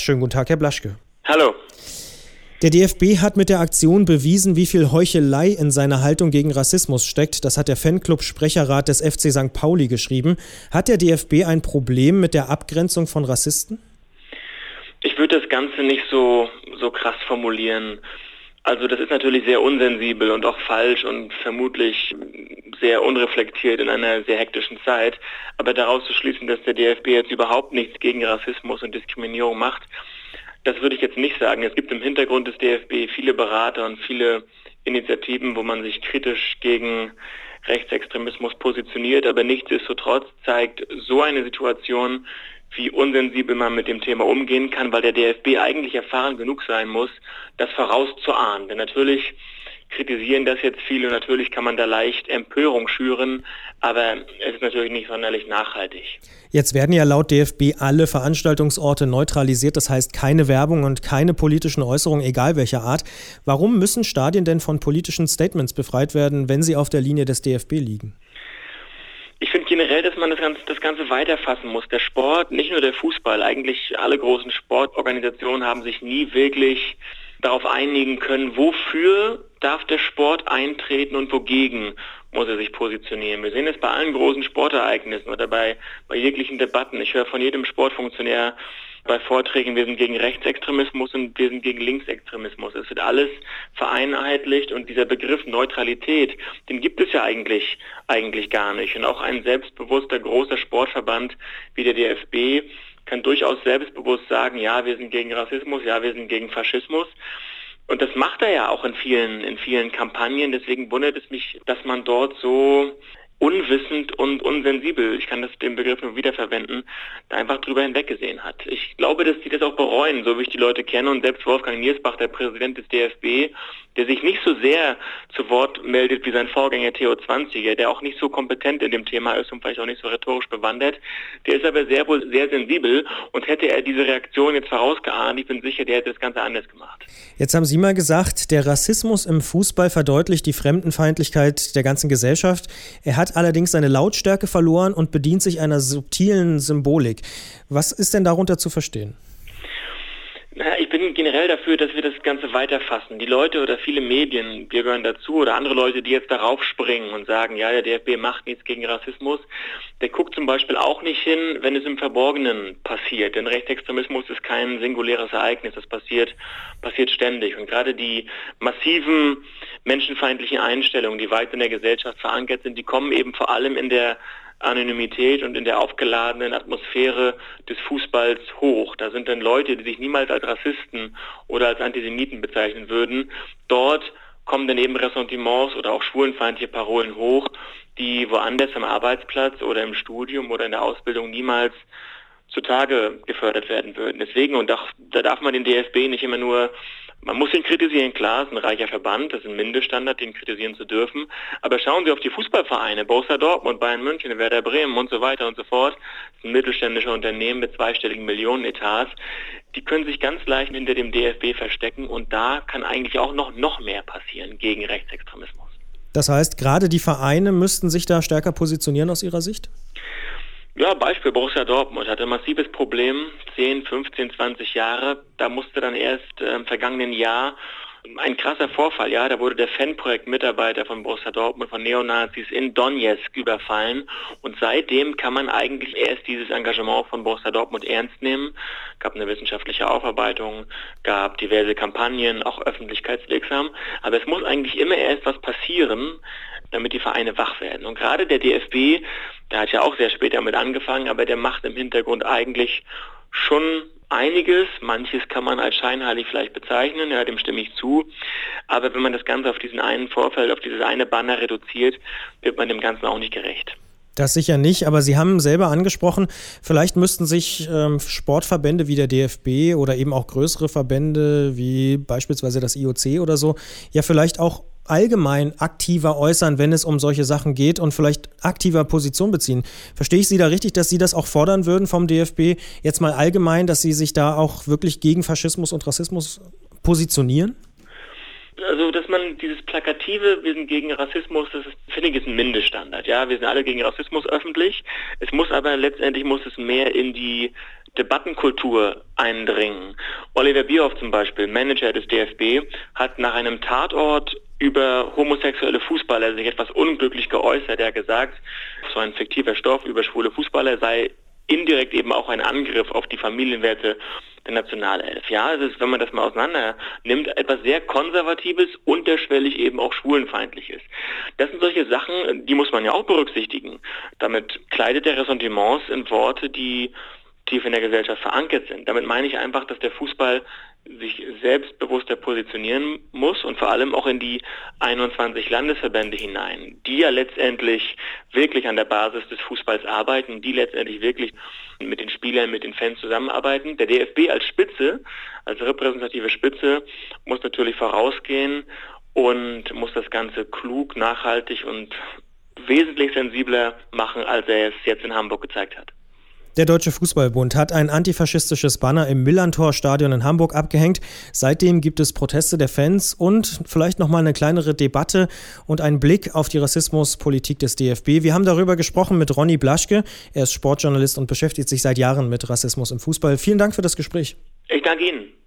Schönen guten Tag, Herr Blaschke. Hallo. Der DFB hat mit der Aktion bewiesen, wie viel Heuchelei in seiner Haltung gegen Rassismus steckt. Das hat der Fanclub-Sprecherrat des FC St. Pauli geschrieben. Hat der DFB ein Problem mit der Abgrenzung von Rassisten? Ich würde das Ganze nicht so krass formulieren. Also das ist natürlich sehr unsensibel und auch falsch und vermutlich sehr unreflektiert in einer sehr hektischen Zeit. Aber daraus zu schließen, dass der DFB jetzt überhaupt nichts gegen Rassismus und Diskriminierung macht, das würde ich jetzt nicht sagen. Es gibt im Hintergrund des DFB viele Berater und viele Initiativen, wo man sich kritisch gegen Rechtsextremismus positioniert. Aber nichtsdestotrotz zeigt so eine Situation, wie unsensibel man mit dem Thema umgehen kann, weil der DFB eigentlich erfahren genug sein muss, das vorauszuahnen. Denn natürlich kritisieren das jetzt viele und natürlich kann man da leicht Empörung schüren, aber es ist natürlich nicht sonderlich nachhaltig. Jetzt werden ja laut DFB alle Veranstaltungsorte neutralisiert, das heißt keine Werbung und keine politischen Äußerungen, egal welcher Art. Warum müssen Stadien denn von politischen Statements befreit werden, wenn sie auf der Linie des DFB liegen? Ich finde generell, dass man das Ganze weiterfassen muss. Der Sport, nicht nur der Fußball, eigentlich alle großen Sportorganisationen haben sich nie wirklich darauf einigen können, wofür darf der Sport eintreten und wogegen muss er sich positionieren. Wir sehen es bei allen großen Sportereignissen oder bei jeglichen Debatten. Ich höre von jedem Sportfunktionär bei Vorträgen, wir sind gegen Rechtsextremismus und wir sind gegen Linksextremismus. Es wird alles vereinheitlicht und dieser Begriff Neutralität, den gibt es ja eigentlich gar nicht. Und auch ein selbstbewusster großer Sportverband wie der DFB kann durchaus selbstbewusst sagen, ja, wir sind gegen Rassismus, ja, wir sind gegen Faschismus. Und das macht er ja auch in vielen Kampagnen. Deswegen wundert es mich, dass man dort so unwissend und unsensibel, ich kann den Begriff nur wiederverwenden, da einfach drüber hinweggesehen hat. Ich glaube, dass die das auch bereuen, so wie ich die Leute kenne. Und selbst Wolfgang Niersbach, der Präsident des DFB, der sich nicht so sehr zu Wort meldet wie sein Vorgänger Theo Zwanziger, der auch nicht so kompetent in dem Thema ist und vielleicht auch nicht so rhetorisch bewandert, der ist aber sehr sensibel und hätte er diese Reaktion jetzt vorausgeahnt, ich bin sicher, der hätte das Ganze anders gemacht. Jetzt haben Sie mal gesagt, der Rassismus im Fußball verdeutlicht die Fremdenfeindlichkeit der ganzen Gesellschaft. Er hat allerdings seine Lautstärke verloren und bedient sich einer subtilen Symbolik. Was ist denn darunter zu verstehen? Ich bin generell dafür, dass wir das Ganze weiterfassen. Die Leute oder viele Medien, wir gehören dazu, oder andere Leute, die jetzt darauf springen und sagen, ja, der DFB macht nichts gegen Rassismus, der guckt zum Beispiel auch nicht hin, wenn es im Verborgenen passiert. Denn Rechtsextremismus ist kein singuläres Ereignis, das passiert ständig. Und gerade die massiven menschenfeindlichen Einstellungen, die weit in der Gesellschaft verankert sind, die kommen eben vor allem in der Anonymität und in der aufgeladenen Atmosphäre des Fußballs hoch. Da sind dann Leute, die sich niemals als Rassisten oder als Antisemiten bezeichnen würden. Dort kommen dann eben Ressentiments oder auch schwulenfeindliche Parolen hoch, die woanders am Arbeitsplatz oder im Studium oder in der Ausbildung niemals zutage gefördert werden würden. Deswegen, und da darf man den DFB nicht immer nur, man muss ihn kritisieren, klar, es ist ein reicher Verband, das ist ein Mindeststandard, den kritisieren zu dürfen. Aber schauen Sie auf die Fußballvereine, Borussia Dortmund, Bayern München, Werder Bremen und so weiter und so fort. Das sind mittelständische Unternehmen mit zweistelligen Millionenetats. Die können sich ganz leicht hinter dem DFB verstecken und da kann eigentlich auch noch mehr passieren gegen Rechtsextremismus. Das heißt, gerade die Vereine müssten sich da stärker positionieren aus Ihrer Sicht? Ja, Beispiel Borussia Dortmund hatte ein massives Problem, 10, 15, 20 Jahre. Da musste dann erst im vergangenen Jahr ein krasser Vorfall, ja, da wurde der Fanprojekt-Mitarbeiter von Borussia Dortmund von Neonazis in Donetsk überfallen und seitdem kann man eigentlich erst dieses Engagement von Borussia Dortmund ernst nehmen. Gab eine wissenschaftliche Aufarbeitung, gab diverse Kampagnen, auch öffentlichkeitswirksam, aber es muss eigentlich immer erst was passieren, damit die Vereine wach werden. Und gerade der DFB, der hat ja auch sehr spät damit angefangen, aber der macht im Hintergrund eigentlich schon einiges. Manches kann man als scheinheilig vielleicht bezeichnen, ja, dem stimme ich zu. Aber wenn man das Ganze auf diesen einen Vorfall, auf dieses eine Banner reduziert, wird man dem Ganzen auch nicht gerecht. Das sicher nicht, aber Sie haben selber angesprochen, vielleicht müssten sich Sportverbände wie der DFB oder eben auch größere Verbände wie beispielsweise das IOC oder so, ja vielleicht auch allgemein aktiver äußern, wenn es um solche Sachen geht und vielleicht aktiver Position beziehen. Verstehe ich Sie da richtig, dass Sie das auch fordern würden vom DFB, jetzt mal allgemein, dass Sie sich da auch wirklich gegen Faschismus und Rassismus positionieren? Also, dass man dieses plakative, wir sind gegen Rassismus, das ist, finde ich, ist ein Mindeststandard. Ja, wir sind alle gegen Rassismus öffentlich. Es muss aber letztendlich mehr in die Debattenkultur eindringen. Oliver Bierhoff zum Beispiel, Manager des DFB, hat nach einem Tatort über homosexuelle Fußballer sich etwas unglücklich geäußert. Er hat gesagt, so ein fiktiver Stoff über schwule Fußballer sei indirekt eben auch ein Angriff auf die Familienwerte der Nationalelf. Ja, es ist, wenn man das mal auseinander nimmt, etwas sehr Konservatives, unterschwellig eben auch Schwulenfeindliches. Das sind solche Sachen, die muss man ja auch berücksichtigen. Damit kleidet er Ressentiments in Worte, die tief in der Gesellschaft verankert sind. Damit meine ich einfach, dass der Fußball sich selbstbewusster positionieren muss und vor allem auch in die 21 Landesverbände hinein, die ja letztendlich wirklich an der Basis des Fußballs arbeiten, die letztendlich wirklich mit den Spielern, mit den Fans zusammenarbeiten. Der DFB als Spitze, als repräsentative Spitze, muss natürlich vorausgehen und muss das Ganze klug, nachhaltig und wesentlich sensibler machen, als er es jetzt in Hamburg gezeigt hat. Der Deutsche Fußballbund hat ein antifaschistisches Banner im Millerntor-Stadion in Hamburg abgehängt. Seitdem gibt es Proteste der Fans und vielleicht nochmal eine kleinere Debatte und einen Blick auf die Rassismuspolitik des DFB. Wir haben darüber gesprochen mit Ronny Blaschke. Er ist Sportjournalist und beschäftigt sich seit Jahren mit Rassismus im Fußball. Vielen Dank für das Gespräch. Ich danke Ihnen.